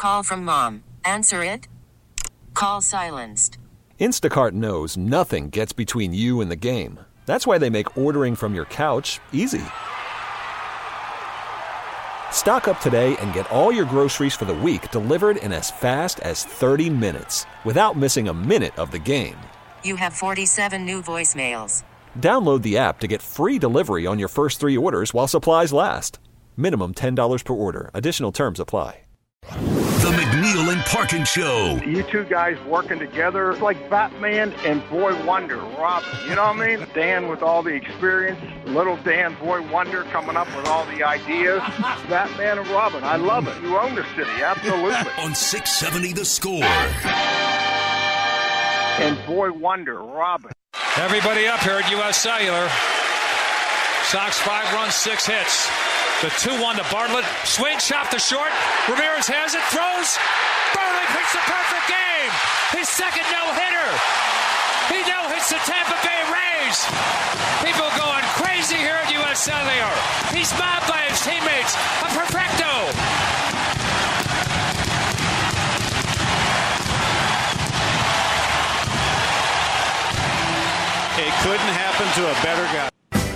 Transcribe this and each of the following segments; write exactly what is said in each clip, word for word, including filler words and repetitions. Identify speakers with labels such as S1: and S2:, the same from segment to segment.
S1: call from mom. Answer it. Call silenced.
S2: Instacart knows nothing gets between you and the game. That's why they make ordering from your couch easy. Stock up today and get all your groceries for the week delivered in as fast as thirty minutes without missing a minute of the game.
S1: You have forty-seven new voicemails.
S2: Download the app to get free delivery on your first three orders while supplies last. Minimum ten dollars per order. Additional terms apply.
S3: The McNeil and Parkin Show.
S4: You two guys working together, it's like Batman and Boy Wonder, Robin. You know what I mean? Dan with all the experience, little Dan, Boy Wonder coming up with all the ideas. Batman and Robin, I love it. You own the city, absolutely.
S3: On six seventy The Score.
S4: And Boy Wonder, Robin.
S5: Everybody up here at U S Cellular. Sox five runs, six hits. The two one to Bartlett. Swing, chop to short. Ramirez has it, throws. Burley picks the perfect game. His second no-hitter. He no-hits the Tampa Bay Rays. People going crazy here at U S Cellular. He's mobbed by his teammates. A perfecto.
S6: It couldn't happen to a better guy.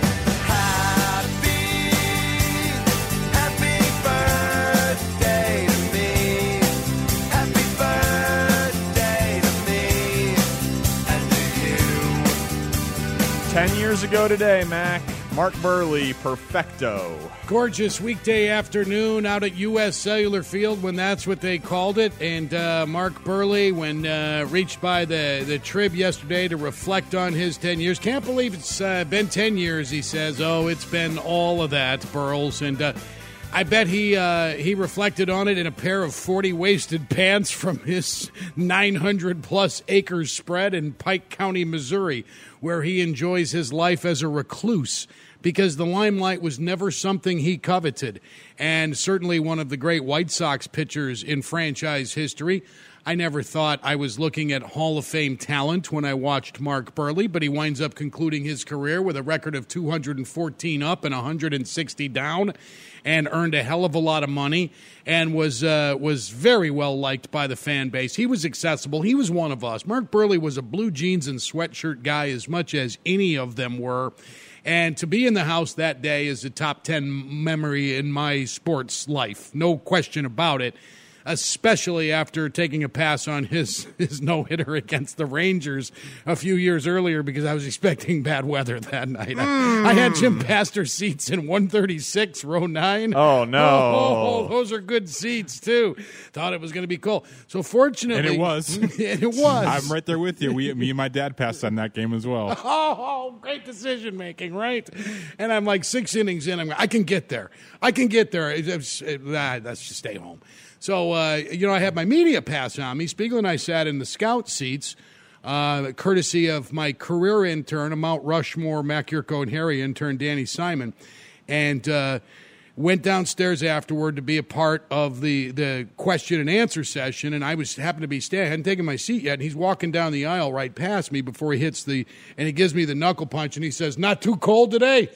S7: Ten years ago today, Mac, Mark Buehrle, perfecto.
S8: Gorgeous weekday afternoon out at U S Cellular Field when that's what they called it. And uh, Mark Buehrle, when uh, reached by the, the Trib yesterday to reflect on his ten years. Can't believe it's uh, been ten years, he says. Oh, it's been all of that, Burles. And uh, I bet he uh, he reflected on it in a pair of forty waisted pants from his nine hundred plus acres spread in Pike County, Missouri, where he enjoys his life as a recluse because the limelight was never something he coveted. And certainly one of the great White Sox pitchers in franchise history. I never thought I was looking at Hall of Fame talent when I watched Mark Buehrle, but he winds up concluding his career with a record of two hundred fourteen up and one hundred sixty down, and earned a hell of a lot of money, and was uh, was very well liked by the fan base. He was accessible. He was one of us. Mark Buehrle was a blue jeans and sweatshirt guy as much as any of them were. And to be in the house that day is a top ten memory in my sports life. No question about it. Especially after taking a pass on his, his no-hitter against the Rangers a few years earlier because I was expecting bad weather that night. Mm. I, I had Jim Pastor seats in one thirty-six, row nine.
S7: Oh, no.
S8: Oh, oh, oh, those are good seats, too. Thought it was going to be cool. So fortunately...
S7: And it was.
S8: and it was.
S7: I'm right there with you. We, me and my dad passed on that game as well.
S8: Oh, oh great decision-making, right? And I'm like six innings in. I'm I can get there. I can get there. It, it, it, nah, let's just stay home. So, uh, you know, I had my media pass on me. Spiegel and I sat in the scout seats, uh, courtesy of my career intern, a Mount Rushmore, Mac Yurko and Harry intern, Danny Simon, and uh, went downstairs afterward to be a part of the, the question and answer session. And I was happened to be standing, I hadn't taken my seat yet, and he's walking down the aisle right past me before he hits the, and he gives me the knuckle punch, and he says, "Not too cold today."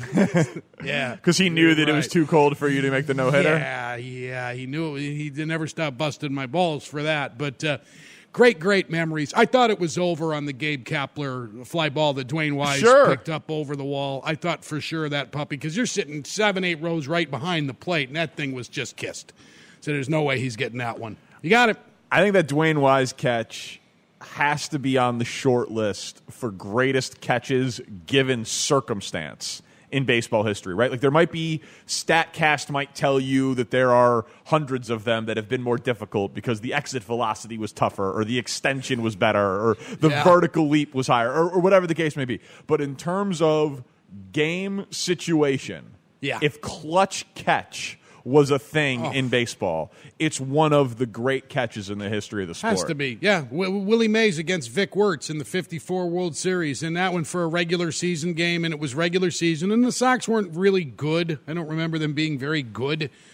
S8: Yeah,
S7: because he knew that right. It was too cold for you to make the no-hitter.
S8: Yeah, yeah, he knew it. He never stopped busting my balls for that. But uh, great, great memories. I thought it was over on the Gabe Kapler fly ball that Dwayne Wise
S7: sure.
S8: picked up over the wall. I thought for sure that puppy, because you're sitting seven, eight rows right behind the plate, and that thing was just kissed. So there's no way he's getting that one. You got it.
S7: I think that Dwayne Wise catch has to be on the short list for greatest catches given circumstance in baseball history, right? Like there might be, StatCast might tell you that there are hundreds of them that have been more difficult because the exit velocity was tougher or the extension was better or the yeah. vertical leap was higher or, or whatever the case may be. But in terms of game situation,
S8: yeah.
S7: if clutch catch was a thing
S8: oh.
S7: in baseball, it's one of the great catches in the history of the sport.
S8: Has to be, yeah. W- Willie Mays against Vic Wirtz in the fifty-four World Series, and that one for a regular season game, and it was regular season, and the Sox weren't really good. I don't remember them being very good.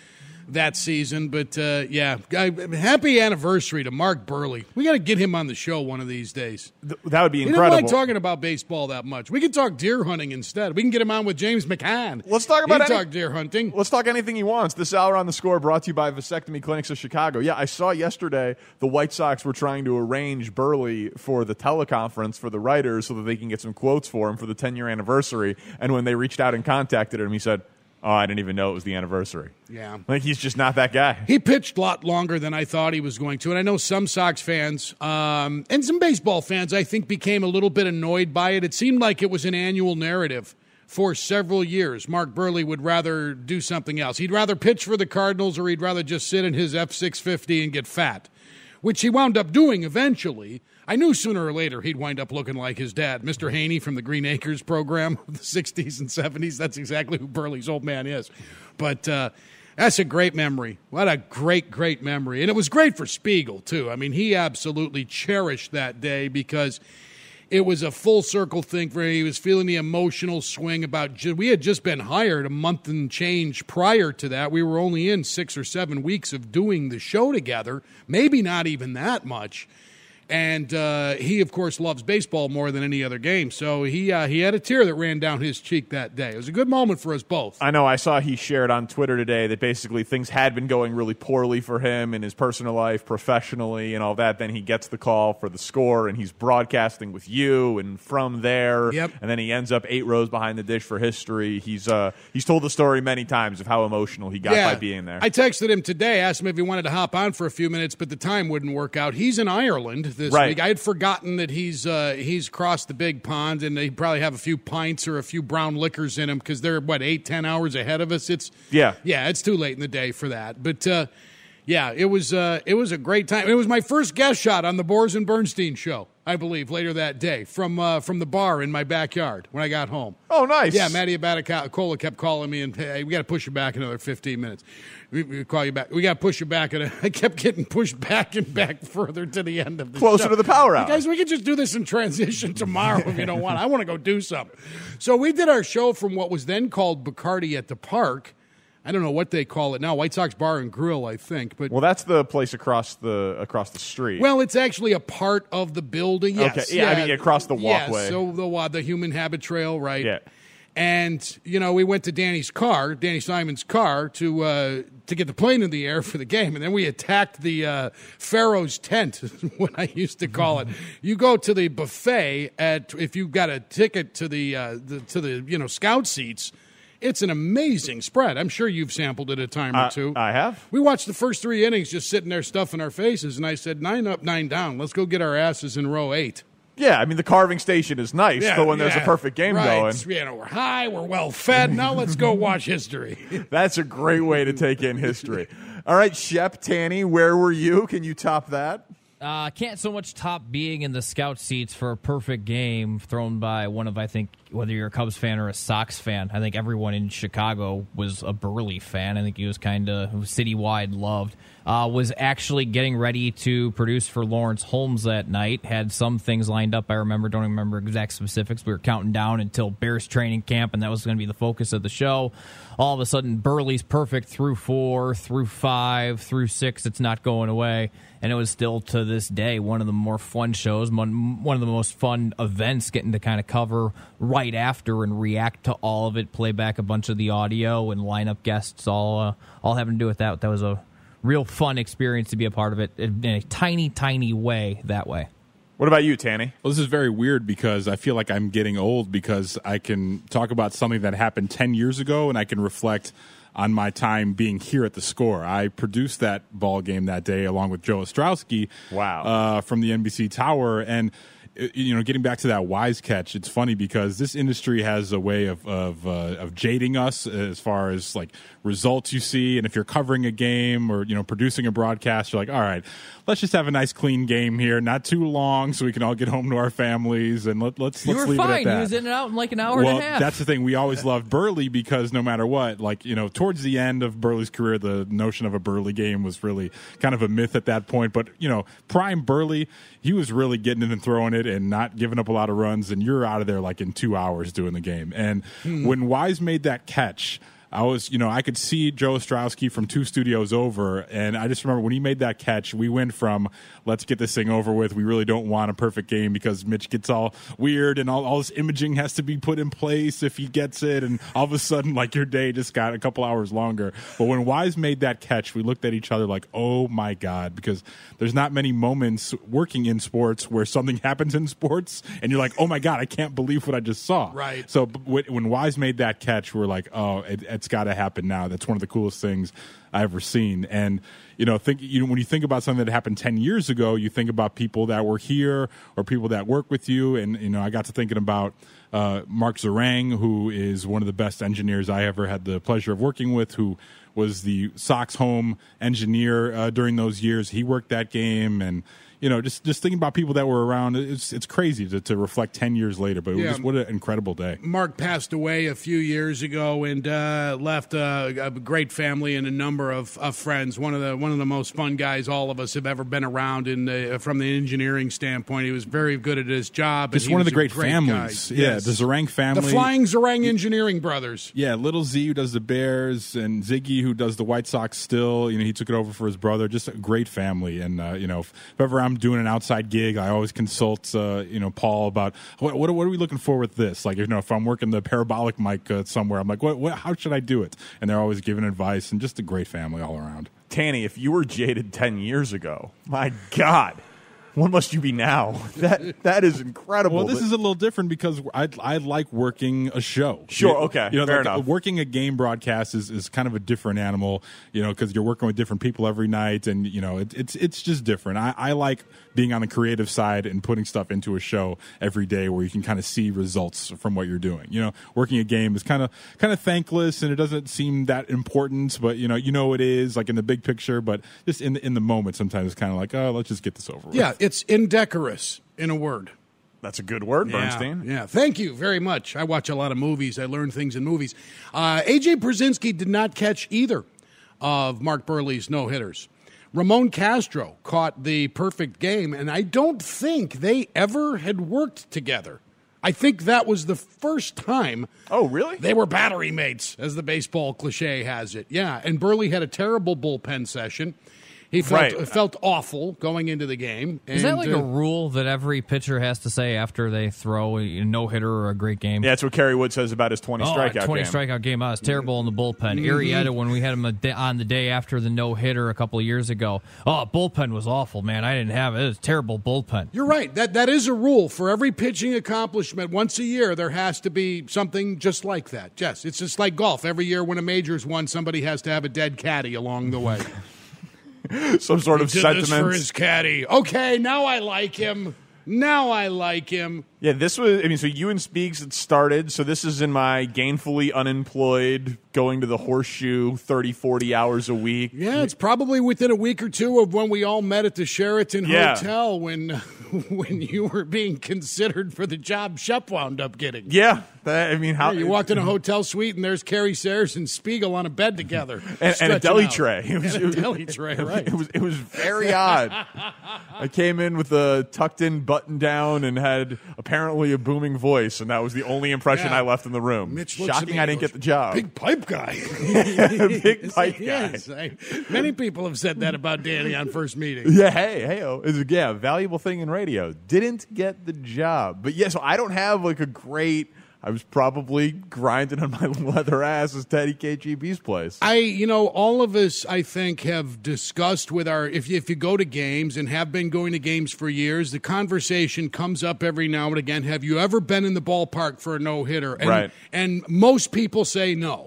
S8: that season. But, uh, yeah, I, happy anniversary to Mark Burley. We got to get him on the show one of these days.
S7: Th- that would be
S8: He
S7: incredible.
S8: didn't like talking about baseball that much. We could talk deer hunting instead. We can get him on with James McCann.
S7: Let's talk about
S8: He'd
S7: any-
S8: talk deer hunting.
S7: Let's talk anything he wants. This hour on The Score brought to you by Vasectomy Clinics of Chicago. Yeah, I saw yesterday the White Sox were trying to arrange Burley for the teleconference for the writers so that they can get some quotes for him for the ten-year anniversary. And when they reached out and contacted him, he said, oh, I didn't even know it was the anniversary.
S8: Yeah.
S7: Like, he's just not that guy.
S8: He pitched a lot longer than I thought he was going to. And I know some Sox fans um, and some baseball fans, I think, became a little bit annoyed by it. It seemed like it was an annual narrative for several years. Mark Burley would rather do something else. He'd rather pitch for the Cardinals or he'd rather just sit in his F six fifty and get fat, which he wound up doing eventually. I knew sooner or later he'd wind up looking like his dad, Mister Haney from the Green Acres program of the sixties and seventies. That's exactly who Burley's old man is. But uh, that's a great memory. What a great, great memory. And it was great for Spiegel, too. I mean, he absolutely cherished that day because it was a full circle thing for him. He was feeling the emotional swing about ju- we had just been hired a month and change prior to that. We were only in six or seven weeks of doing the show together, maybe not even that much. And uh, he, of course, loves baseball more than any other game. So he uh, he had a tear that ran down his cheek that day. It was a good moment for us both.
S7: I know. I saw he shared on Twitter today that basically things had been going really poorly for him in his personal life, professionally, and all that. Then he gets the call for The Score, and he's broadcasting with you, and from there,
S8: Yep.
S7: and then he ends up eight rows behind the dish for history. He's uh, he's told the story many times of how emotional he got by being there.
S8: I texted him today, asked him if he wanted to hop on for a few minutes, but the time wouldn't work out. He's in Ireland this
S7: Right.
S8: week. I had forgotten that he's uh, he's crossed the big pond, and they probably have a few pints or a few brown liquors in him because they're, what, eight, ten hours ahead of us? It's
S7: Yeah.
S8: Yeah, it's too late in the day for that. But, uh, yeah, it was uh, it was a great time. It was my first guest shot on the Boers and Bernstein show, I believe, later that day from uh, from the bar in my backyard when I got home.
S7: Oh, nice.
S8: Yeah, Matty Abatacola kept calling me and, hey, we got to push you back another fifteen minutes. We, we call you back. We got to push you back. And I kept getting pushed back and back further to the end of the
S7: Closer
S8: show.
S7: to the power hour.
S8: Guys, we could just do this in transition tomorrow if you don't want. I want to go do something. So we did our show from what was then called Bacardi at the Park. I don't know what they call it now. White Sox Bar and Grill, I think. But
S7: Well, that's the place across the across the street.
S8: well, it's actually a part of the building. Yes.
S7: Okay, yeah, I mean, across the walkway.
S8: Yeah, so the uh, the human habit trail, right?
S7: Yeah.
S8: And you know, we went to Danny's car, Danny Simon's car, to uh, to get the plane in the air for the game, and then we attacked the uh, Pharaoh's tent, is what I used to call it. You go to the buffet at if you got a ticket to the, uh, the to the you know scout seats. It's an amazing spread. I'm sure you've sampled it a time or
S7: Uh,
S8: two.
S7: I have.
S8: We watched the first three innings just sitting there stuffing our faces, and I said, nine up, nine down. Let's go get our asses in row eight.
S7: Yeah, I mean, the carving station is nice, but when there's a
S8: yeah.
S7: perfect game
S8: right.
S7: going,
S8: You know, we're high, we're well fed. Now let's go watch history.
S7: that's a great way to take in history. All right, Shep, Tanny, where were you? Can you top that?
S9: Uh, can't so much top being in the scout seats for a perfect game thrown by one of, I think, whether you're a Cubs fan or a Sox fan. I think everyone in Chicago was a Burley fan. I think he was kind of citywide loved. Uh, was actually getting ready to produce for Lawrence Holmes that night. Had some things lined up, I remember. Don't remember exact specifics. We were counting down until Bears training camp, and that was going to be the focus of the show. All of a sudden, Burley's perfect through four, through five, through six. It's not going away. And it was still, to this day, one of the more fun shows, one, one of the most fun events, getting to kind of cover right after and react to all of it, play back a bunch of the audio, and line up guests, all uh, all having to do with that. That was a real fun experience to be a part of it in a tiny, tiny way that way.
S7: What about you, Tanny?
S6: Well, this is very weird because I feel like I'm getting old because I can talk about something that happened ten years ago and I can reflect on my time being here at the Score. I produced that ball game that day along with Joe Ostrowski.
S7: Wow.
S6: Uh, from the N B C Tower. And, you know, getting back to that wise catch, it's funny because this industry has a way of of, uh, of jading us as far as like results you see. And if you're covering a game or, you know, producing a broadcast, you're like, all right, let's just have a nice clean game here, not too long, so we can all get home to our families and let, let's
S9: You
S6: let's
S9: were
S6: leave
S9: fine.
S6: it at that.
S9: He was in and out in like an hour
S6: well,
S9: and a half.
S6: that's the thing. We always loved Burley because no matter what, like, you know, towards the end of Burley's career, the notion of a Burley game was really kind of a myth at that point. But, you know, prime Burley, he was really getting it and throwing it and not giving up a lot of runs, and you're out of there like in two hours doing the game. And
S8: Hmm.
S6: when Wise made that catch, I was, you know, I could see Joe Ostrowski from two studios over, and I just remember when he made that catch, we went from let's get this thing over with. We really don't want a perfect game because Mitch gets all weird and all, all this imaging has to be put in place if he gets it, and all of a sudden, like, your day just got a couple hours longer. But when Wise made that catch, we looked at each other like, oh my God, because there's not many moments working in sports where something happens in sports and you're like, oh my God, I can't believe what I just saw.
S8: Right.
S6: So when Wise made that catch, we were like, oh, it, it's got to happen now. That's one of the coolest things I've ever seen. And, you know, think you know when you think about something that happened ten years ago, you think about people that were here or people that work with you. And, you know, I got to thinking about uh, Mark Zerang, who is one of the best engineers I ever had the pleasure of working with, who was the Sox home engineer uh, during those years. He worked that game, and you know, just just thinking about people that were around, it's it's crazy to, to reflect ten years later. But it was
S8: Yeah.
S6: just, what an incredible day.
S8: Mark passed away a few years ago and uh, left a, a great family and a number of, of friends. One of the one of the most fun guys all of us have ever been around. In the, from the engineering standpoint, he was very good at his job.
S6: Just
S8: and he
S6: one of
S8: was
S6: the great,
S8: a great
S6: families.
S8: guy.
S6: Yeah,
S8: Yes.
S6: the Zerang family,
S8: the Flying Zerang Engineering Brothers.
S6: Yeah, little Z who does the Bears, and Ziggy who does the White Sox still. You know, he took it over for his brother. Just a great family. And uh, you know, if, if ever I'm doing an outside gig, I always consult uh, you know Paul about what, what what are we looking for with this. Like, you know, if I'm working the parabolic mic uh, somewhere, I'm like, what, what how should I do it? And they're always giving advice, and just a great family all around.
S7: Tanny, if you were jaded ten years ago, my God, what must you be now? That that is incredible.
S6: Well, this
S7: But-
S6: is a little different because I I like working a show.
S7: Sure,
S6: You-
S7: okay,
S6: You know,
S7: fair
S6: like,
S7: enough.
S6: working a game broadcast is, is kind of a different animal. You know, because you're working with different people every night, and you know, it, it's it's just different. I, I like being on the creative side and putting stuff into a show every day where you can kind of see results from what you're doing. You know, working a game is kind of kind of thankless, and it doesn't seem that important, but you know, you know it is, like in the big picture, but just in the, in the moment, sometimes it's kind of like, oh, let's just get this over with.
S8: Yeah, it's indecorous, in a word.
S7: That's a good word, Bernstein.
S8: Yeah, yeah, thank you very much. I watch a lot of movies. I learn things in movies. Uh, A J Brzezinski did not catch either of Mark Burley's no-hitters. Ramon Castro caught the perfect game, and I don't think they ever had worked together. I think that was the first time.
S7: Oh, really?
S8: They were battery mates, as the baseball cliche has it. Yeah, and Burley had a terrible bullpen session. He felt
S7: Right.
S8: felt awful going into the game.
S9: Is that
S8: and,
S9: like
S8: uh,
S9: a rule that every pitcher has to say after they throw a no hitter or a great game?
S7: Yeah, that's what Kerry Wood says about his twenty
S9: Oh,
S7: strikeout
S9: twenty
S7: game.
S9: strikeout game. I was terrible in the bullpen. Arrieta, when we had him a day, on the day after the no hitter a couple of years ago. Oh, bullpen was awful, man. I didn't have it. It was a terrible bullpen.
S8: You're right. That that is a rule for every pitching accomplishment. Once a year, there has to be something just like that. Yes, it's just like golf. Every year when a major's won, somebody has to have a dead caddy along the way.
S7: Some sort of
S8: He did this
S7: sentiment.
S8: for his caddy. Okay, now I like him. Now I like him.
S7: Yeah, this was, I mean, so you and Speaks had started, so this is in my gainfully unemployed, going to the Horseshoe thirty, forty hours a week.
S8: Yeah, it's probably within a week or two of when we all met at the Sheraton
S7: Yeah.
S8: Hotel when when you were being considered for the job Shep wound up getting.
S7: Yeah, that, I mean, how
S8: Yeah, you walked in a hotel suite and there's Kerry Sayers and Spiegel on a bed together.
S7: and, and a
S8: stretching
S7: deli
S8: out.
S7: tray. It was,
S8: And a deli tray, right.
S7: It was it was very odd. I came in with a tucked in button down and had apparently a booming voice, and that was the only impression
S8: Yeah.
S7: I left in the room.
S8: Mitch looks at
S7: Shocking
S8: me
S7: I
S8: and
S7: didn't
S8: goes,
S7: get the job.
S8: Big pipe guy.
S7: Big pipe guy.
S8: Yes, I- many people have said that about Danny on first meeting.
S7: Yeah, hey, hey, oh, it's a yeah, a valuable thing in radio. Didn't get the job, but yeah, so I don't have like a great. I was probably grinding on my leather ass as Teddy K G B's place.
S8: I, you know, all of us, I think, have discussed with our, if you, if you go to games and have been going to games for years, the conversation comes up every now and again. Have you ever been in the ballpark for a no-hitter? And,
S7: Right.
S8: And most people say no.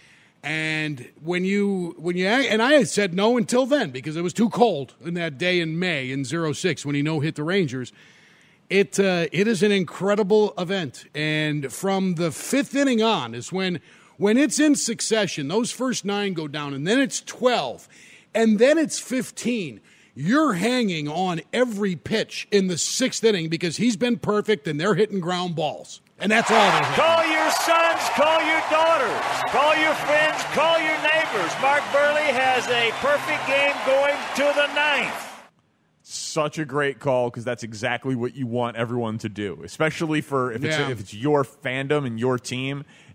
S8: And when you, when you, and I had said no until then because it was too cold in that day in May in oh six when he no-hit the Rangers. It uh, it is an incredible event, and from the fifth inning on is when when it's in succession. Those first nine go down, and then it's twelve, and then it's fifteen. You're hanging on every pitch in the sixth inning because he's been perfect, and they're hitting ground balls, and that's all they're hitting.
S10: Call your sons, call your daughters, call your friends, call your neighbors. Mark Burley has a perfect game going to the ninth.
S7: Such a great call because that's exactly what you want everyone to do, especially for if it's
S8: Yeah.
S7: if it's your fandom and your team.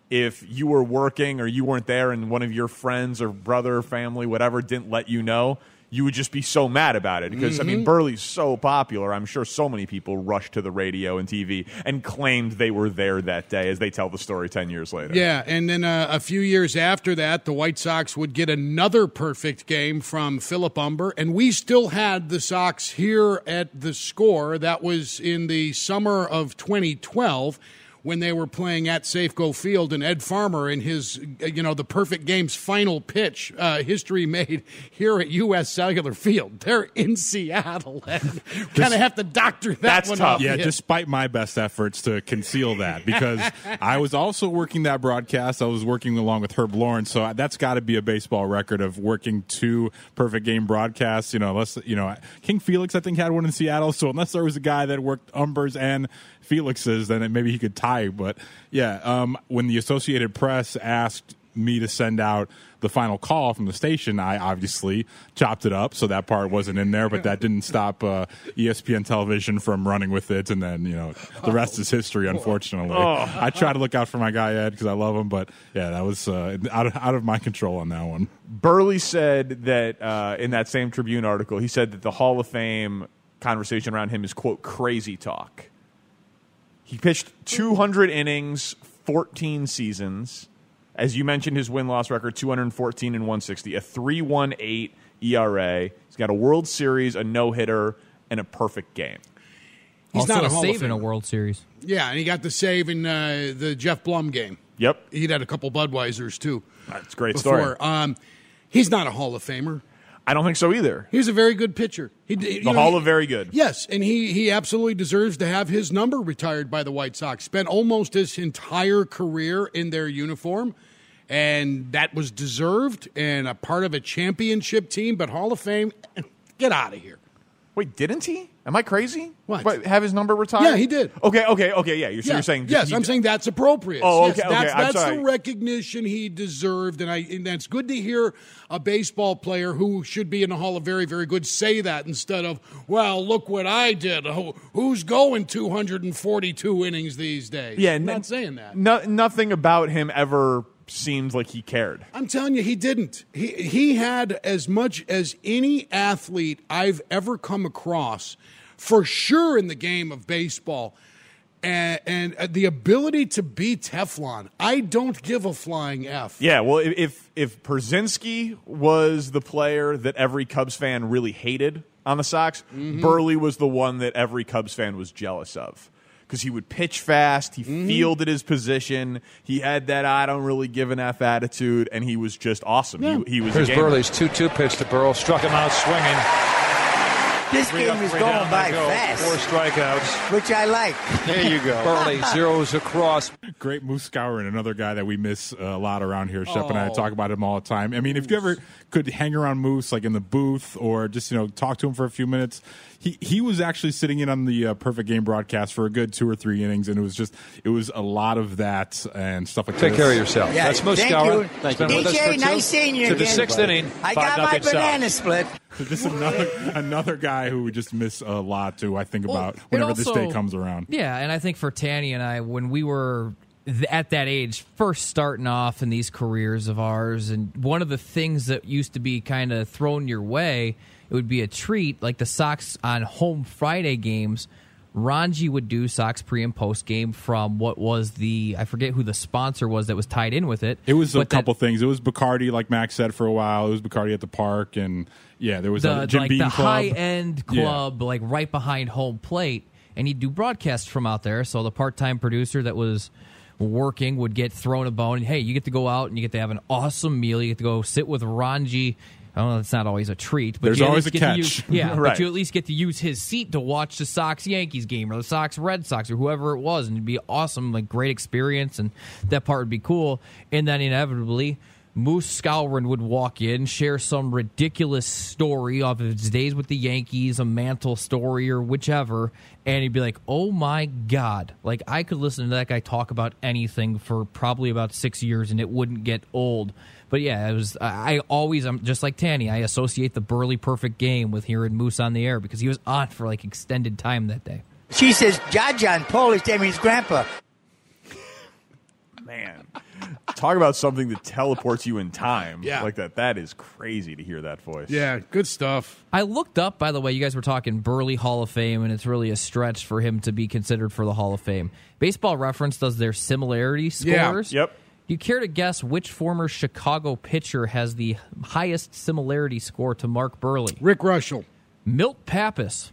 S7: if you were working or you weren't there and one of your friends or brother or family, whatever, didn't let you know, you would just be so mad about it. Because, mm-hmm. I mean, Burley's so popular. I'm sure so many people rushed to the radio and T V and claimed they were there that day as they tell the story ten years later.
S8: Yeah, and then uh, a few years after that, the White Sox would get another perfect game from Philip Humber, and we still had the Sox here at the Score. That was in the summer of twenty twelve. When they were playing at Safeco Field, and Ed Farmer in his, you know, the perfect game's final pitch, uh, history made here at U S Cellular Field. They're in Seattle. And kind of have to doctor that
S7: That's
S8: one
S7: tough.
S8: up.
S6: Yeah, yeah, despite my best efforts to conceal that, because I was also working that broadcast. I was working along with Herb Lawrence, so that's got to be a baseball record of working two perfect game broadcasts. You know, unless, you know, King Felix, I think, had one in Seattle, so unless there was a guy that worked Humber's and Felix's, then it, maybe he could tie. But yeah, um, when the Associated Press asked me to send out the final call from the station, I obviously chopped it up, so that part wasn't in there, but that didn't stop uh, E S P N Television from running with it, and then, you know, the rest is history, unfortunately. Oh. I try to look out for my guy Ed because I love him, but yeah, that was uh, out, of, out of my control on that one.
S7: Burley said that uh, in that same Tribune article, he said that the Hall of Fame conversation around him is, quote, crazy talk. He pitched two hundred innings, fourteen seasons. As you mentioned, his win-loss record, two hundred fourteen and one sixty, a three point one eight E R A. He's got a World Series, a no-hitter, and a perfect game.
S8: He's
S9: also
S8: not a,
S9: a
S8: Hall
S9: save
S8: of
S9: in a
S8: Famer.
S9: World Series.
S8: Yeah, and he got the save in uh, the Jeff Blum game.
S7: Yep.
S8: He'd had a couple Budweisers, too.
S7: That's a great
S8: before.
S7: story.
S8: Um, he's not a Hall of Famer.
S7: I don't think so either.
S8: He's a very good pitcher. He,
S7: the
S8: know,
S7: Hall
S8: he,
S7: of Very Good.
S8: Yes, and he, he absolutely deserves to have his number retired by the White Sox. Spent almost his entire career in their uniform, and that was deserved and a part of a championship team, but Hall of Fame, get out of here.
S7: Wait, didn't he? Am I crazy?
S8: What?
S7: Wait, have his number retired?
S8: Yeah, he did.
S7: Okay, okay, okay, yeah. You're, so
S8: yeah.
S7: you're saying...
S8: Yes,
S7: he,
S8: I'm saying that's appropriate.
S7: Oh,
S8: yes,
S7: okay,
S8: that's,
S7: okay. I'm
S8: That's
S7: sorry.
S8: the recognition he deserved, and, I, and that's good to hear a baseball player who should be in the Hall of Very, Very Good say that instead of, well, look what I did. Who, who's going two hundred forty-two innings these days?
S7: Yeah,
S8: I'm
S7: n-
S8: not saying that.
S7: No, nothing about him ever seemed like he cared.
S8: I'm telling you, he didn't. He he had as much as any athlete I've ever come across, for sure, in the game of baseball, and, and the ability to be Teflon. I don't give a flying F.
S7: Yeah, well, if if Przynski was the player that every Cubs fan really hated on the Sox, mm-hmm. Burley was the one that every Cubs fan was jealous of. Because he would pitch fast, he mm-hmm. fielded his position, he had that I don't really give an F attitude, and he was just awesome.
S8: Yeah.
S7: He, he was
S5: Here's
S7: a gamer.
S5: Burley's two two pitch to Burrow, struck him out swinging.
S11: This
S5: Three
S11: game
S5: up,
S11: is
S5: three
S11: going
S5: down,
S11: by
S5: go.
S11: fast.
S5: Four strikeouts.
S11: Which I like.
S5: There you go. Burley zeros across.
S6: Great Moose Skowron, another guy that we miss uh, a lot around here. Shep
S8: Oh.
S6: and I talk about him all the time. I mean, if you ever could hang around Moose, like in the booth, or just, you know, talk to him for a few minutes, he he was actually sitting in on the uh, Perfect Game broadcast for a good two or three innings, and it was just it was a lot of that and stuff like that.
S5: Take care of yourself.
S11: Yeah,
S5: That's Moose
S11: thank
S5: Skowron.
S11: you.
S5: He's been
S11: D J,
S5: with us for two.
S11: nice seeing you
S5: To the
S11: again.
S5: sixth inning.
S11: I
S5: five
S11: got my
S5: nothing
S11: banana
S5: Sox.
S11: split.
S6: Just another another guy who we just miss a lot to. I think
S9: Well,
S6: about
S9: it
S6: whenever
S9: also-
S6: this day comes around.
S9: Yeah, and I think for Tanny and I, when we were th- at that age, first starting off in these careers of ours, and one of the things that used to be kind of thrown your way, it would be a treat, like the Sox on home Friday games. Ranji would do Sox pre and post game from what was the, I forget who the sponsor was that was tied in with it.
S6: It was a
S9: but that-
S6: couple things. It was Bacardi, like Max said, for a while. It was Bacardi at the park, and yeah, there was
S9: the,
S6: a Jim
S9: like
S6: Beam
S9: the
S6: Club.
S9: high end
S6: Yeah.
S9: club, like right behind home plate, and he'd do broadcasts from out there. So the part time producer that was working would get thrown a bone. And, hey, you get to go out and you get to have an awesome meal. You get to go sit with Ranji. I don't know, it's not always a treat, but
S6: There's
S9: you at
S6: always
S9: least
S6: a
S9: get to
S6: catch.
S9: use- yeah,
S7: Right.
S9: but you at least get to use his seat to watch the Sox Yankees game or the Sox Red Sox or whoever it was, and it'd be awesome, like great experience, and that part would be cool. And then inevitably, Moose Skowron would walk in, share some ridiculous story of his days with the Yankees, a Mantle story or whichever, and he'd be like, oh my God. Like, I could listen to that guy talk about anything for probably about six years and it wouldn't get old. But yeah, it was. I always, I'm just like Tanny, I associate the Burley perfect game with hearing Moose on the air because he was on for like extended time that day.
S11: She says, Jaja in Polish, that means grandpa.
S7: Man, talk about something that teleports you in time
S8: Yeah.
S7: like that. That is crazy to hear that voice.
S8: Yeah, good stuff.
S9: I looked up, by the way, you guys were talking Burley Hall of Fame, and it's really a stretch for him to be considered for the Hall of Fame. Baseball Reference does their similarity
S8: Yeah.
S9: scores.
S7: Yep.
S9: Do you care to guess which former Chicago pitcher has the highest similarity score to Mark Burley?
S8: Rick Russell.
S9: Milt Pappas.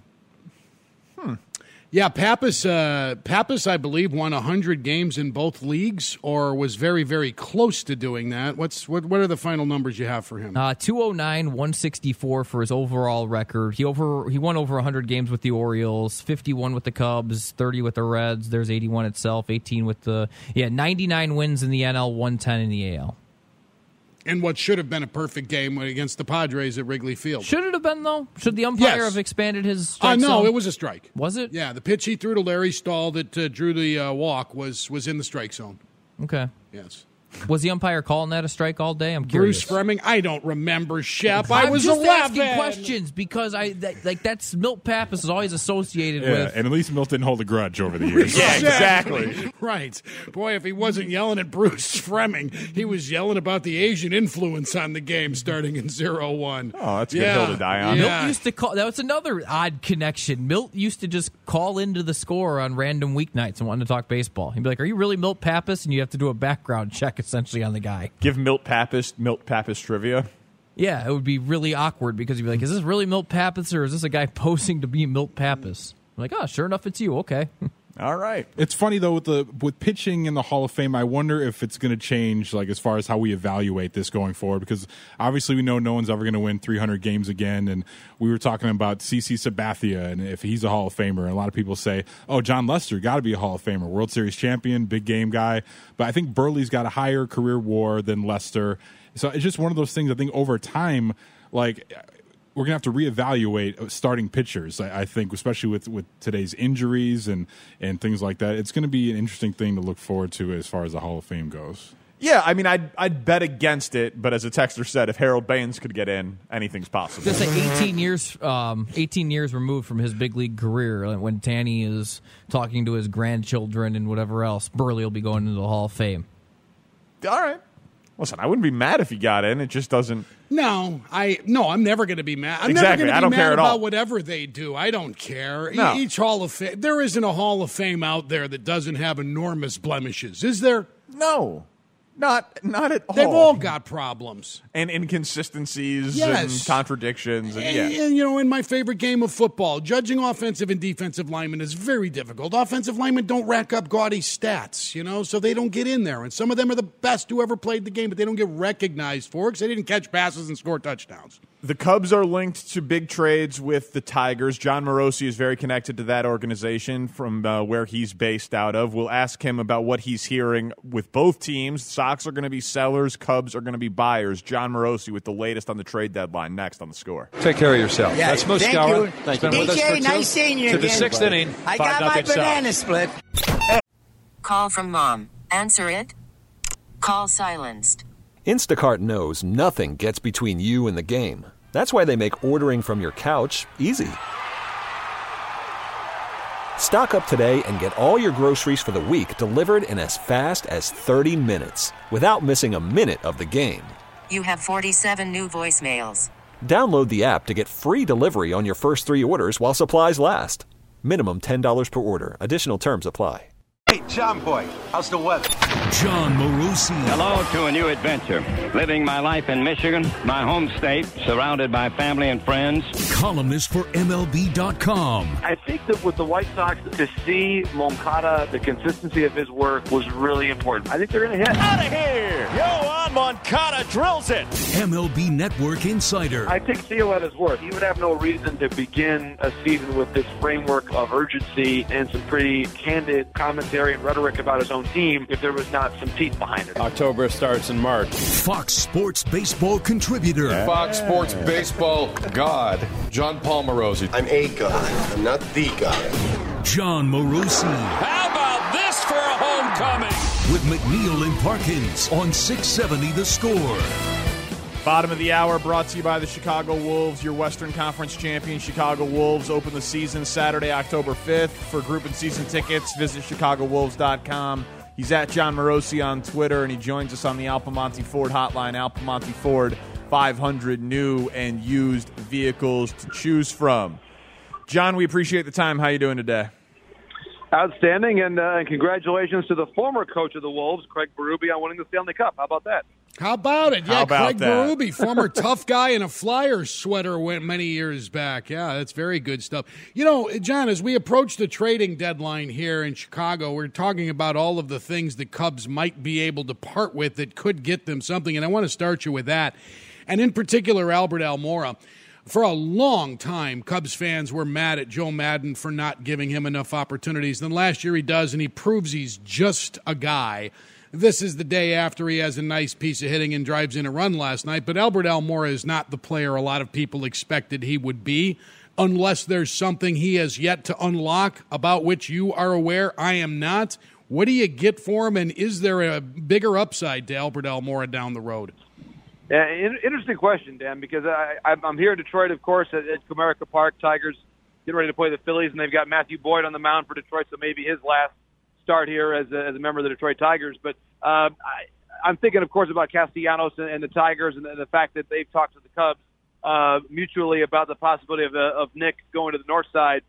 S8: Yeah, Pappas, uh, Pappas, I believe, won one hundred games in both leagues or was very, very close to doing that. What's What, what are the final numbers you have for him?
S9: Uh, two oh nine, one sixty-four for his overall record. He over he won over one hundred games with the Orioles, fifty-one with the Cubs, thirty with the Reds. There's eighty-one itself, eighteen with the yeah, ninety-nine wins in the N L, one ten in the A L.
S8: And what should have been a perfect game against the Padres at Wrigley Field.
S9: Should it have been, though? Should the umpire
S8: Yes.
S9: have expanded his
S8: Uh,
S9: strike
S8: no,
S9: zone?
S8: it was a strike.
S9: Was it?
S8: Yeah, the pitch he threw to Larry Stahl that uh, drew the uh, walk was was in the strike zone.
S9: Okay.
S8: Yes.
S9: Was the umpire calling that a strike all day? I'm curious.
S8: Bruce Fremming? I don't remember, Shep. I
S9: I'm
S8: was
S9: just
S8: eleven.
S9: asking questions because I that, like that's Milt Pappas is always associated
S6: Yeah,
S9: with.
S6: and at least Milt didn't hold a grudge over the years.
S7: Yeah, exactly.
S8: Right. Boy, if he wasn't yelling at Bruce Fremming, he was yelling about the Asian influence on the game starting in zero one.
S7: Oh, that's a good
S8: Yeah.
S7: hill to die on.
S8: Yeah.
S9: Milt used to call. That was another odd connection. Milt used to just call into the score on random weeknights and wanted to talk baseball. He'd be like, "Are you really Milt Pappas?" And you have to do a background check essentially on the guy.
S7: Give Milt Pappas Milt Pappas trivia.
S9: Yeah, it would be really awkward because you'd be like, "Is this really Milt Pappas or is this a guy posing to be Milt Pappas?" I'm like, "Oh, sure enough, it's you." Okay.
S7: All right.
S6: It's funny though with the with pitching in the Hall of Fame. I wonder if it's going to change, like as far as how we evaluate this going forward. Because obviously we know no one's ever going to win three hundred games again. And we were talking about C C Sabathia and if he's a Hall of Famer. And a lot of people say, "Oh, John Lester got to be a Hall of Famer, World Series champion, big game guy." But I think Burley's got a higher career WAR than Lester. So it's just one of those things. I think over time, like, we're going to have to reevaluate starting pitchers, I, I think, especially with, with today's injuries and, and things like that. It's going to be an interesting thing to look forward to as far as the Hall of Fame goes.
S7: Yeah, I mean, I'd, I'd bet against it, but as a texter said, if Harold Baines could get in, anything's possible.
S9: Just say eighteen years, um, eighteen years removed from his big league career, like when Tanny is talking to his grandchildren and whatever else, Burley will be going into the Hall of Fame.
S7: All right. Listen, I wouldn't be mad if he got in. It just doesn't.
S8: No, I no, I'm never going to be mad. I'm
S7: Exactly.
S8: never
S7: I
S8: going to
S7: don't
S8: be
S7: care
S8: mad
S7: at
S8: about
S7: all.
S8: whatever they do. I don't care. E-
S7: No.
S8: Each Hall of Fame, there isn't a Hall of Fame out there that doesn't have enormous blemishes, is there?
S7: No. Not not at all.
S8: They've all got problems.
S7: And inconsistencies
S8: Yes.
S7: and contradictions. And,
S8: And,
S7: yeah.
S8: and, you know, in my favorite game of football, judging offensive and defensive linemen is very difficult. Offensive linemen don't rack up gaudy stats, you know, so they don't get in there. And some of them are the best who ever played the game, but they don't get recognized for it because they didn't catch passes and score touchdowns.
S7: The Cubs are linked to big trades with the Tigers. John Morosi is very connected to that organization from uh, where he's based out of. We'll ask him about what he's hearing with both teams. Sox are going to be sellers. Cubs are going to be buyers. John Morosi with the latest on the trade deadline next on the Score.
S12: Take care of yourself.
S11: Yeah,
S12: That's Moose
S11: thank
S12: Gower.
S11: you.
S12: He's been
S11: D J,
S12: with us for two.
S11: nice seeing you
S12: To the
S11: again,
S12: sixth
S11: buddy.
S12: inning.
S11: I
S12: five
S11: got my
S12: nothing Sox.
S11: banana split.
S1: Call from mom. Answer it. Call silenced.
S2: Instacart knows nothing gets between you and the game. That's why they make ordering from your couch easy. Stock up today and get all your groceries for the week delivered in as fast as thirty minutes without missing a minute of the game.
S1: You have forty-seven new voicemails.
S2: Download the app to get free delivery on your first three orders while supplies last. Minimum ten dollars per order. Additional terms apply.
S13: Hey, John Boy, how's the weather?
S3: John Morosi.
S14: Hello to a new adventure. Living my life in Michigan, my home state, surrounded by family and friends.
S3: Columnist for M L B dot com.
S15: I think that with the White Sox, to see Moncada, the consistency of his work was really important. I think they're going to hit.
S10: Out of here! Yoan Moncada drills it.
S3: M L B Network Insider.
S15: I take Theo at his word. He would have no reason to begin a season with this framework of urgency and some pretty candid commentary and rhetoric about his own team if there was not some teeth behind it.
S12: October starts in March.
S3: Fox Sports Baseball contributor.
S12: Fox Sports Baseball God, John Paul Morosi.
S13: I'm a guy. I'm not the guy.
S3: John Morosi.
S10: How about this for a homecoming?
S3: With McNeil and Parkins on six seventy The Score.
S7: Bottom of the hour brought to you by the Chicago Wolves, your Western Conference champion. Chicago Wolves open the season Saturday, October fifth. For group and season tickets, visit chicago wolves dot com. He's at John Morosi on Twitter, and he joins us on the Alpamonte Ford hotline. Alpamonte Ford, five hundred new and used vehicles to choose from. John, we appreciate the time. How you doing today?
S15: Outstanding, and, uh, and congratulations to the former coach of the Wolves, Craig Berube, on winning the Stanley Cup. How about that?
S8: How about it? Yeah,
S7: How about
S8: Craig
S7: that?
S8: Berube, former tough guy in a Flyers sweater went many years back. Yeah, that's very good stuff. You know, John, as we approach the trading deadline here in Chicago, we're talking about all of the things the Cubs might be able to part with that could get them something, and I want to start you with that. And in particular, Albert Almora. For a long time, Cubs fans were mad at Joe Maddon for not giving him enough opportunities. Then last year he does, and he proves he's just a guy. This is the day after he has a nice piece of hitting and drives in a run last night. But Albert Almora is not the player a lot of people expected he would be, unless there's something he has yet to unlock about which you are aware. I am not. What do you get for him, and is there a bigger upside to Albert Almora down the road?
S15: Yeah, interesting question, Dan, because I, I'm here in Detroit, of course, at, at Comerica Park. Tigers getting ready to play the Phillies, and they've got Matthew Boyd on the mound for Detroit, so maybe his last start here as a, as a member of the Detroit Tigers. But uh, I, I'm thinking, of course, about Castellanos and, and the Tigers and, and the fact that they've talked to the Cubs uh, mutually about the possibility of, uh, of Nick going to the north side.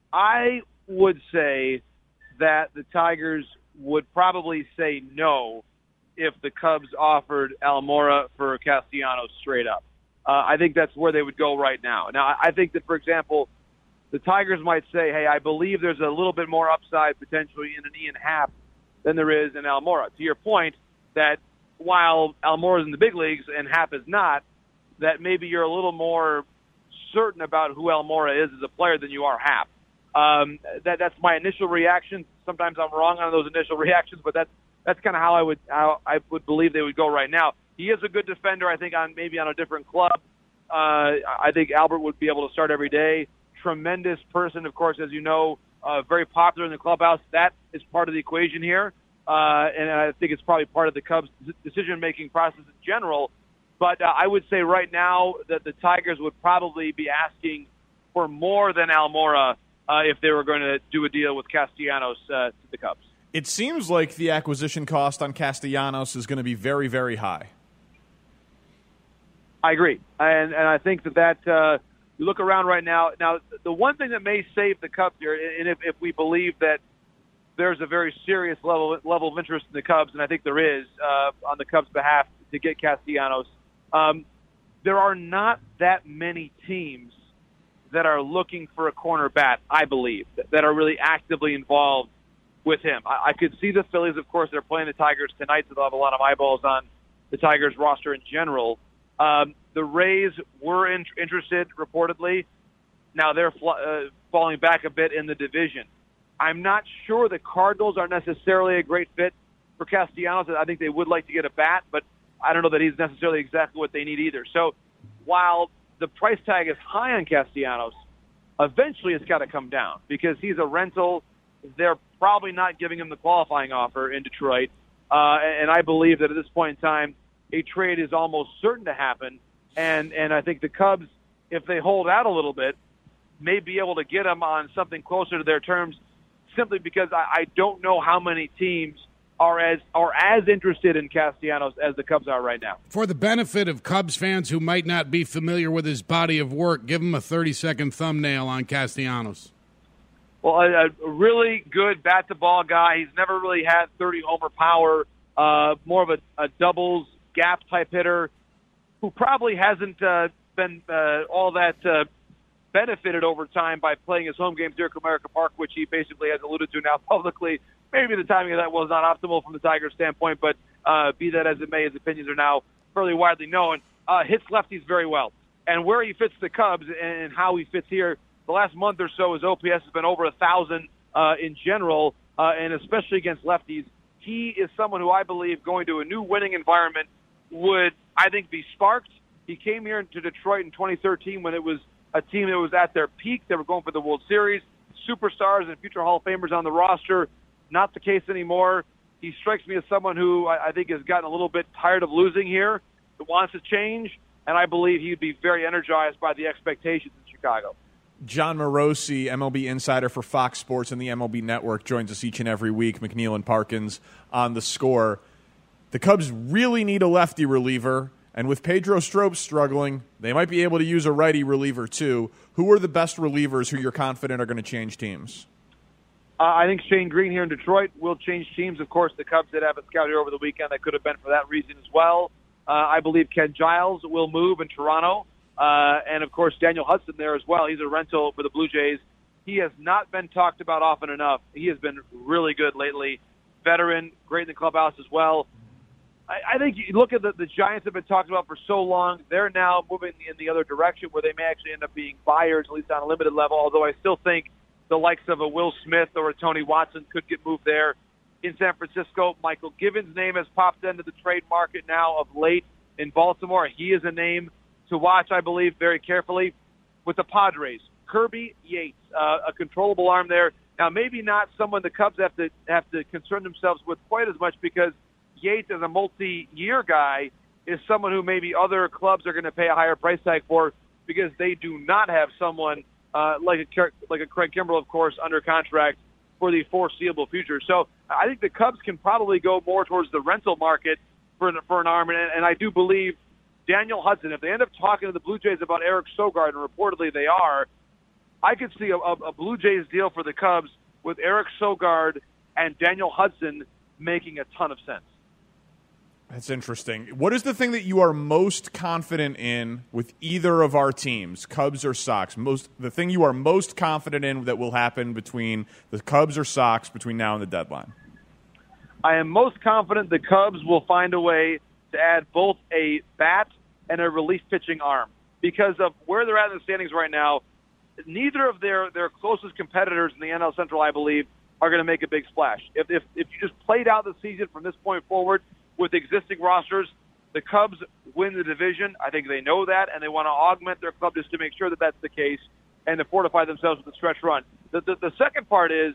S15: I would say that the Tigers would probably say no if the Cubs offered Almora for Castellanos straight up. Uh, I think that's where they would go right now. Now, I think that, for example, the Tigers might say, hey, I believe there's a little bit more upside potentially in an Ian Happ than there is in Almora. To your point, that while Almora's in the big leagues and Happ is not, that maybe you're a little more certain about who Almora is as a player than you are Happ. Um, that, that's my initial reaction. Sometimes I'm wrong on those initial reactions, but that's That's kind of how I would how I would believe they would go right now. He is a good defender, I think, on maybe on a different club. Uh, I think Albert would be able to start every day. Tremendous person, of course, as you know, uh, very popular in the clubhouse. That is part of the equation here, uh, and I think it's probably part of the Cubs' decision-making process in general. But uh, I would say right now that the Tigers would probably be asking for more than Almora uh, if they were going to do a deal with Castellanos uh, to the Cubs.
S7: It seems like the acquisition cost on Castellanos is going to be very, very high.
S15: I agree. And and I think that that uh, you look around right now. Now, the one thing that may save the Cubs here, and if, if we believe that there's a very serious level level of interest in the Cubs, and I think there is uh, on the Cubs' behalf to get Castellanos, um, there are not that many teams that are looking for a corner bat, I believe, that, that are really actively involved with him. I, I could see the Phillies, of course, they're playing the Tigers tonight, so they'll have a lot of eyeballs on the Tigers roster in general. Um, the Rays were in, interested, reportedly. Now they're fl- uh, falling back a bit in the division. I'm not sure the Cardinals are necessarily a great fit for Castellanos. I think they would like to get a bat, but I don't know that he's necessarily exactly what they need either. So while the price tag is high on Castellanos, eventually it's got to come down because he's a rental. They're probably not giving him the qualifying offer in Detroit. Uh, and I believe that at this point in time, a trade is almost certain to happen. And, and I think the Cubs, if they hold out a little bit, may be able to get him on something closer to their terms simply because I, I don't know how many teams are as are as interested in Castellanos as the Cubs are right now.
S8: For the benefit of Cubs fans who might not be familiar with his body of work, give him a thirty-second thumbnail on Castellanos.
S15: Well, a, a really good bat-to-ball guy. He's never really had thirty homer power, uh, more of a, a doubles gap-type hitter who probably hasn't uh, been uh, all that uh, benefited over time by playing his home games here at Comerica Park, which he basically has alluded to now publicly. Maybe the timing of that was not optimal from the Tigers' standpoint, but uh, be that as it may, his opinions are now fairly widely known. Uh, hits lefties very well. And where he fits the Cubs and how he fits here, the last month or so his O P S has been over one thousand uh, in general, uh, and especially against lefties. He is someone who I believe going to a new winning environment would, I think, be sparked. He came here to Detroit in twenty thirteen when it was a team that was at their peak. They were going for the World Series, superstars and future Hall of Famers on the roster. Not the case anymore. He strikes me as someone who I, I think has gotten a little bit tired of losing here, wants to change, and I believe he'd be very energized by the expectations in Chicago.
S7: John Morosi, M L B insider for Fox Sports and the M L B Network, joins us each and every week. McNeil and Parkins on The Score. The Cubs really need a lefty reliever, and with Pedro Strop struggling, they might be able to use a righty reliever too. Who are the best relievers who you're confident are going to change teams?
S15: Uh, I think Shane Green here in Detroit will change teams. Of course, the Cubs did have a scout here over the weekend that could have been for that reason as well. Uh, I believe Ken Giles will move in Toronto. Uh, and, of course, Daniel Hudson there as well. He's a rental for the Blue Jays. He has not been talked about often enough. He has been really good lately. Veteran, great in the clubhouse as well. I, I think you look at the, the Giants have been talked about for so long. They're now moving in the other direction where they may actually end up being buyers, at least on a limited level, although I still think the likes of a Will Smith or a Tony Watson could get moved there. In San Francisco, Michael Givens' name has popped into the trade market now of late. In Baltimore, he is a name to watch, I believe, very carefully. With the Padres, Kirby Yates, uh, a controllable arm there. Now, maybe not someone the Cubs have to have to concern themselves with quite as much because Yates, as a multi-year guy, is someone who maybe other clubs are going to pay a higher price tag for because they do not have someone uh, like a like a Craig Kimbrell, of course, under contract for the foreseeable future. So I think the Cubs can probably go more towards the rental market for an, for an arm, and, and I do believe Daniel Hudson, if they end up talking to the Blue Jays about Eric Sogard, and reportedly they are, I could see a, a, a Blue Jays deal for the Cubs with Eric Sogard and Daniel Hudson making a ton of sense.
S7: That's interesting. What is the thing that you are most confident in with either of our teams, Cubs or Sox? Most the thing you are most confident in that will happen between the Cubs or Sox between now and the deadline?
S15: I am most confident the Cubs will find a way to add both a bat and a relief pitching arm because of where they're at in the standings right now. Neither of their, their closest competitors in the N L Central, I believe, are going to make a big splash. If, if if you just played out the season from this point forward with existing rosters, the Cubs win the division. I think they know that, and they want to augment their club just to make sure that that's the case and to fortify themselves with a stretch run. The, the, the second part is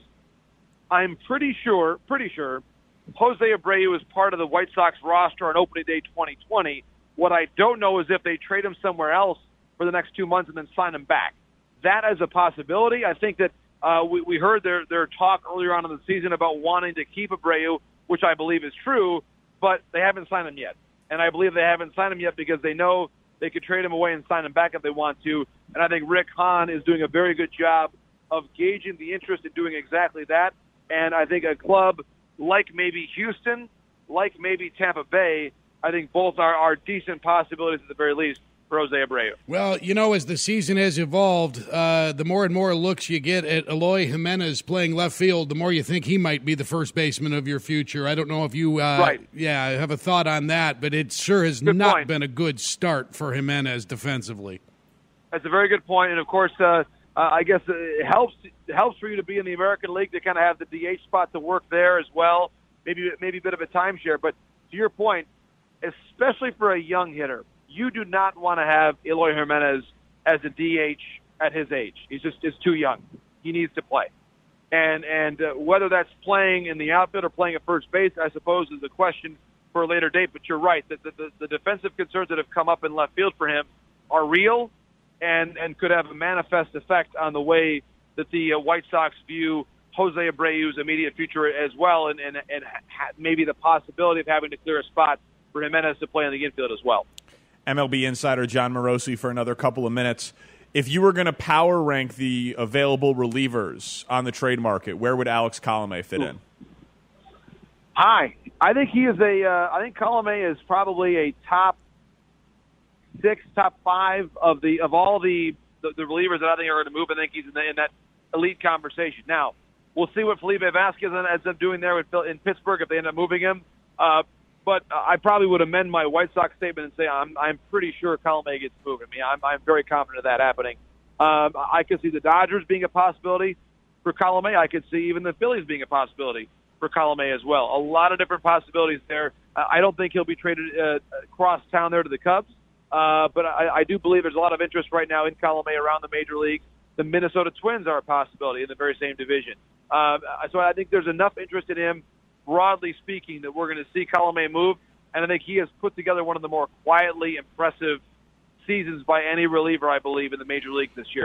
S15: I'm pretty sure, pretty sure, Jose Abreu is part of the White Sox roster on opening day twenty twenty. What I don't know is if they trade him somewhere else for the next two months and then sign him back. That is a possibility. I think that uh, we, we heard their, their talk earlier on in the season about wanting to keep Abreu, which I believe is true, but they haven't signed him yet. And I believe they haven't signed him yet because they know they could trade him away and sign him back if they want to. And I think Rick Hahn is doing a very good job of gauging the interest in doing exactly that. And I think a club like maybe Houston, like maybe Tampa Bay, I think both are, are decent possibilities at the very least for Jose Abreu.
S8: Well, you know, as the season has evolved, uh, the more and more looks you get at Eloy Jimenez playing left field, the more you think he might be the first baseman of your future. I don't know if you uh,
S15: right.
S8: yeah, have a thought on that, but it sure has
S15: good
S8: not
S15: point.
S8: been a good start for Jimenez defensively.
S15: That's a very good point, and of course, uh, uh, I guess it helps it helps for you to be in the American League to kind of have the D H spot to work there as well. Maybe maybe a bit of a timeshare, but to your point, especially for a young hitter, you do not want to have Eloy Jimenez as a D H at his age. He's just is too young. He needs to play, and and uh, whether that's playing in the outfield or playing at first base, I suppose, is a question for a later date. But you're right that the, the, the defensive concerns that have come up in left field for him are real. And, and could have a manifest effect on the way that the uh, White Sox view Jose Abreu's immediate future as well, and, and, and ha- maybe the possibility of having to clear a spot for Jimenez to play in the infield as well.
S7: M L B insider John Morosi for another couple of minutes. If you were going to power rank the available relievers on the trade market, where would Alex Colomé fit in?
S15: Hi. I think he is a uh, – I think Colomé is probably a top – six, top five of the of all the, the, the relievers that I think are going to move. I think he's in, the, in that elite conversation. Now, we'll see what Felipe Vasquez ends up doing there with, in Pittsburgh if they end up moving him. Uh, but I probably would amend my White Sox statement and say I'm I'm pretty sure Colomé gets moved. I mean, I'm, I'm very confident of that happening. Um, I could see the Dodgers being a possibility for Colomé. I could see even the Phillies being a possibility for Colomé as well. A lot of different possibilities there. Uh, I don't think he'll be traded uh, across town there to the Cubs. Uh, but I, I do believe there's a lot of interest right now in Colomé around the major leagues. The Minnesota Twins are a possibility in the very same division. Uh, so I think there's enough interest in him, broadly speaking, that we're going to see Colomé move. And I think he has put together one of the more quietly impressive seasons by any reliever, I believe, in the major leagues this year.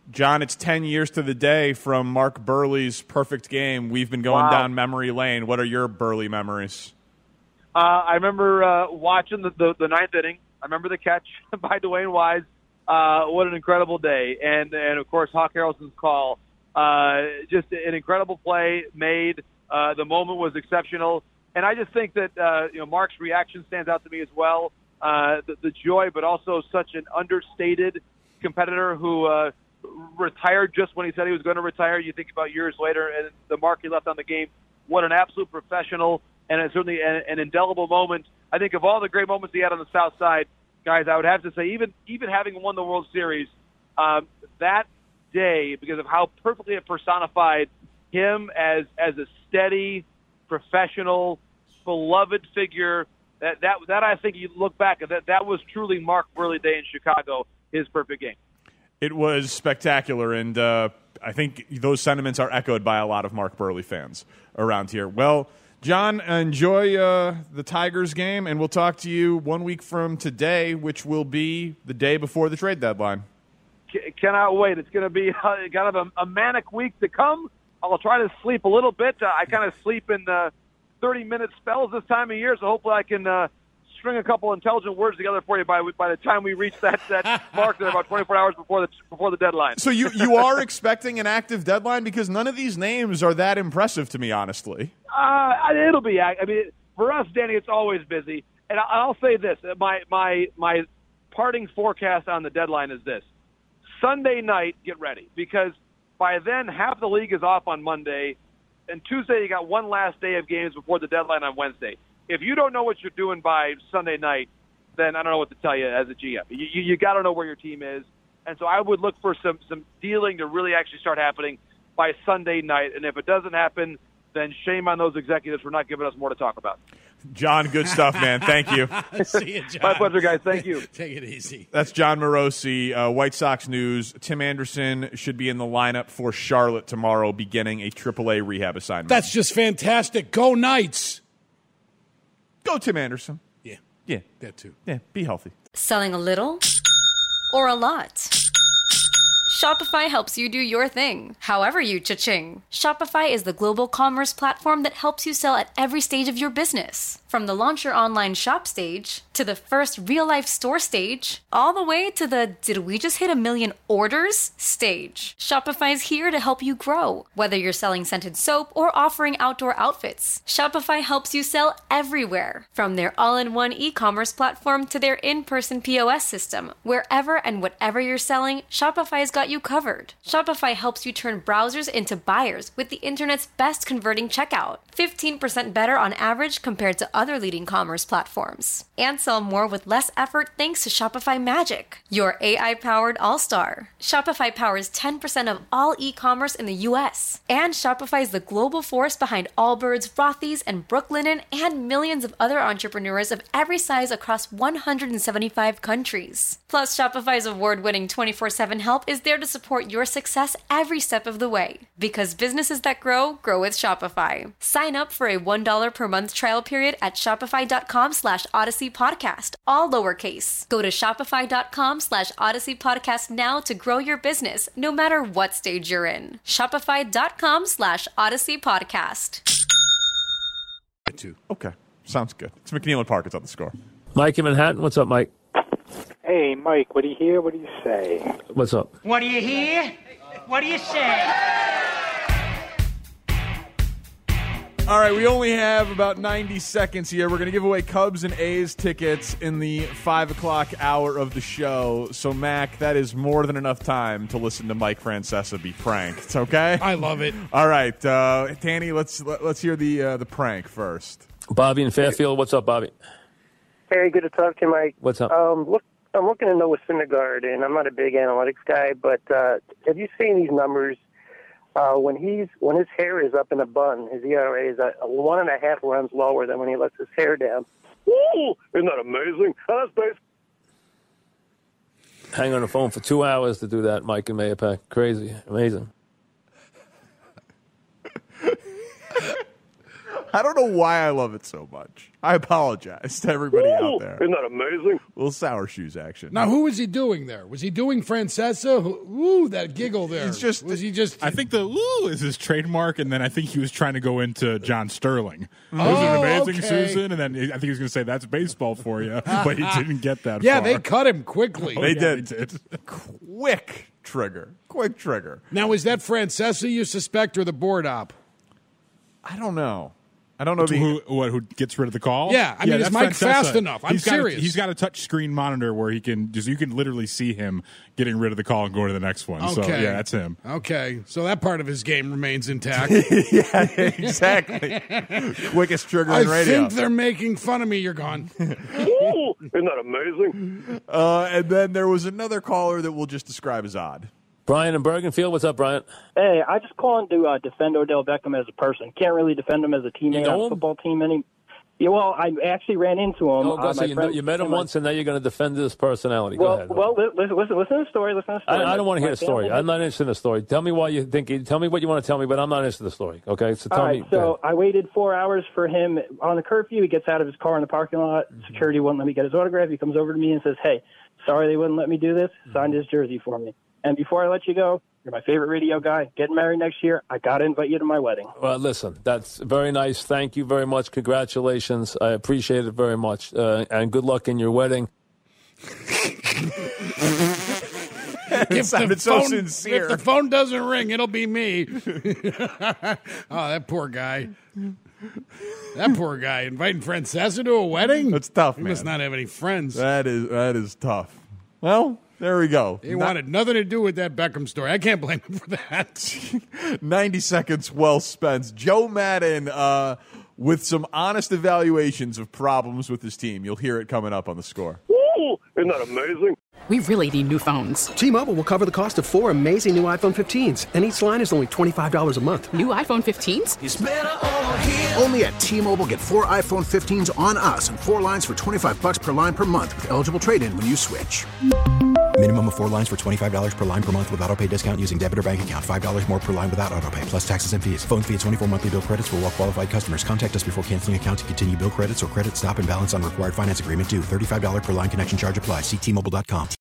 S7: John, it's ten years to the day from Mark Buehrle's perfect game. We've been going
S15: Wow.
S7: down memory lane. What are your Buehrle memories?
S15: Uh, I remember uh, watching the, the, the ninth inning. I remember the catch by Dwayne Wise. Uh, what an incredible day. And, and of course, Hawk Harrelson's call. Uh, just an incredible play made. Uh, the moment was exceptional. And I just think that, uh, you know, Mark's reaction stands out to me as well. Uh, the, the joy, but also such an understated competitor who uh, retired just when he said he was going to retire. You think about years later and the mark he left on the game. What an absolute professional, and it's certainly an, an indelible moment. I think of all the great moments he had on the South Side, guys, I would have to say, even even having won the World Series, um, that day, because of how perfectly it personified him as as a steady, professional, beloved figure. That that that I think you look back at that that was truly Mark Buehrle Day in Chicago, his perfect game.
S7: It was spectacular, and uh, I think those sentiments are echoed by a lot of Mark Buehrle fans around here. Well, John, enjoy uh, the Tigers game, and we'll talk to you one week from today, which will be the day before the trade deadline.
S15: C- cannot wait. It's going to be uh, kind of a, a manic week to come. I'll try to sleep a little bit. Uh, I kind of sleep in uh, thirty-minute spells this time of year, so hopefully I can uh, string a couple intelligent words together for you by by the time we reach that, that mark there about twenty-four hours before the before the deadline.
S7: So you, you are expecting an active deadline? Because none of these names are that impressive to me, honestly.
S15: Uh, it'll be. I mean, for us, Danny, it's always busy. And I'll say this: my my my parting forecast on the deadline is this: Sunday night, get ready, because by then half the league is off on Monday, and Tuesday you got one last day of games before the deadline on Wednesday. If you don't know what you're doing by Sunday night, then I don't know what to tell you as a G M. You you, you got to know where your team is, and so I would look for some some dealing to really actually start happening by Sunday night. And if it doesn't happen, then shame on those executives for not giving us more to talk about.
S7: John, good stuff, man. Thank you.
S8: See you, John.
S15: My pleasure, guys. Thank you.
S8: Take it easy.
S7: That's John Morosi, uh, White Sox News. Tim Anderson should be in the lineup for Charlotte tomorrow, beginning a triple A rehab assignment.
S8: That's just fantastic. Go Knights.
S7: Go Tim Anderson.
S8: Yeah.
S7: Yeah.
S8: That too.
S7: Yeah, be healthy.
S16: Selling a little or a lot? Shopify helps you do your thing, however you cha-ching. Shopify is the global commerce platform that helps you sell at every stage of your business. From the launch your online shop stage, to the first real-life store stage, all the way to the did we just hit a million orders stage. Shopify's here to help you grow. Whether you're selling scented soap or offering outdoor outfits, Shopify helps you sell everywhere. From their all-in-one e-commerce platform to their in-person P O S system, wherever and whatever you're selling, Shopify's got you covered. Shopify helps you turn browsers into buyers with the internet's best converting checkout. fifteen percent better on average compared to other leading commerce platforms. And sell more with less effort thanks to Shopify Magic, your A I-powered all-star. Shopify powers ten percent of all e-commerce in the U S. And Shopify is the global force behind Allbirds, Rothy's, and Brooklinen, and millions of other entrepreneurs of every size across one hundred seventy-five countries. Plus, Shopify's award-winning twenty-four seven help is there to support your success every step of the way. Because businesses that grow, grow with Shopify. Sign up for a one dollar per month trial period at shopify.com slash Odyssey Podcast, all lowercase. Go to shopify.com slash Odyssey Podcast now to grow your business, no matter what stage you're in. Shopify.com slash Odyssey Podcast.
S7: Okay, sounds good. It's McNeil and Parkins on the score.
S17: Mike in Manhattan. What's up, Mike?
S18: Hey, Mike, what do you hear? What do you say?
S17: What's up?
S11: What do you hear? What do you say?
S7: All right, we only have about ninety seconds here. We're going to give away Cubs and A's tickets in the five o'clock hour of the show. So, Mac, that is more than enough time to listen to Mike Francesa be pranked. Okay?
S8: I love it.
S7: All right, uh, Danny, let's let, let's hear the uh, the prank first.
S17: Bobby in Fairfield. What's up, Bobby?
S18: Hey, good to talk to you, Mike.
S17: What's up?
S18: Um, look, I'm looking at Noah Syndergaard, and I'm not a big analytics guy, but uh, have you seen these numbers? Uh, when he's when his hair is up in a bun, his E R A is a, a one and a half runs lower than when he lets his hair down. Woo! Isn't that amazing? That's nice.
S17: Hang on the phone for two hours to do that, Mike and Mayapack. Crazy. Amazing.
S7: I don't know why I love it so much. I apologize to everybody
S18: Ooh,
S7: out there.
S18: Isn't that amazing?
S7: A little sour shoes action.
S8: Now, who was he doing there? Was he doing Francesa? Who- Ooh, that giggle there.
S7: He's just-
S8: was he just?
S6: I think the "ooh" is his trademark, and then I think he was trying to go into John Sterling.
S8: Oh,
S6: Isn't it amazing,
S8: okay.
S6: Susan? And then I think he was going to say that's baseball for you, but he didn't get that.
S8: Yeah,
S6: far.
S8: they cut him quickly.
S6: Oh,
S7: They
S6: yeah,
S7: did.
S6: They did.
S7: Quick trigger. Quick trigger.
S8: Now, is that Francesa you suspect or the board op?
S7: I don't know. I don't know the,
S6: who what who gets rid of the call.
S8: Yeah, I mean, is
S6: that's
S8: Mike
S6: Francesa.
S8: fast enough? I'm
S6: He's got a-
S8: serious.
S6: he's got a touch screen monitor where he can just you can literally see him getting rid of the call and going to the next one. So
S8: Okay.
S6: yeah, that's him.
S8: Okay, so that part of his game remains intact.
S7: yeah, exactly. Quickest trigger
S8: I
S7: in radio.
S8: think they're making fun of me. You're gone.
S18: Ooh, isn't that amazing?
S7: Uh, and then there was another caller that we'll just describe as odd.
S17: Brian in Bergenfield, what's up, Brian?
S19: Hey, I just calling to uh, defend Odell Beckham as a person. Can't really defend him as a teammate
S17: You know
S19: on a
S17: him?
S19: football team any. Yeah, well, I actually ran into him.
S17: Oh,
S19: uh,
S17: Gus,
S19: my
S17: you, know,
S19: friend-
S17: you met him
S19: my-
S17: once, and now you're going to defend his personality. Go
S19: Well,
S17: ahead.
S19: well, li- listen, listen, listen to the story. Listen to the story.
S17: I, I don't want to
S19: My
S17: hear the story.
S19: family-
S17: I'm not interested in the story. Tell me why you think. Tell me what you want to tell me, but I'm not interested in the story. Okay, so tell
S19: All right,
S17: me. go
S19: so I waited four hours for him on the curfew. He gets out of his car in the parking lot. Security wouldn't let me get his autograph. He comes over to me and says, "Hey, sorry they wouldn't let me do this. Signed his jersey for me. And before I let you go, you're my favorite radio guy. Getting married next year. I got to invite you to my wedding."
S17: Well, listen, that's very nice. Thank you very much. Congratulations. I appreciate it very much. Uh, and good luck in your wedding.
S7: It sounded so
S8: phone,
S7: sincere.
S8: If the phone doesn't ring, it'll be me. Oh, that poor guy. That poor guy inviting Francesa to a wedding.
S7: That's tough,
S8: He
S7: man.
S8: must not have any friends.
S7: That is that is tough. Well, there we go.
S8: He
S7: Not-
S8: wanted nothing to do with that Beckham story. I can't blame him for that.
S7: ninety seconds well spent. Joe Madden uh, with some honest evaluations of problems with his team. You'll hear it coming up on The Score.
S18: Ooh, isn't that amazing?
S20: We really need new phones.
S21: T-Mobile will cover the cost of four amazing new iPhone fifteens, and each line is only twenty-five dollars a month.
S20: New iPhone fifteens?
S22: Only at T-Mobile, get four iPhone fifteens on us and four lines for twenty-five bucks per line per month with eligible trade-in when you switch.
S23: Minimum of four lines for twenty-five dollars per line per month with autopay discount using debit or bank account. five dollars more per line without autopay, plus taxes and fees. Phone fee at twenty-four monthly bill credits for well-qualified customers. Contact us before canceling account to continue bill credits or credit stop and balance on required finance agreement due. thirty-five dollars per line connection charge applies. See T Mobile dot com.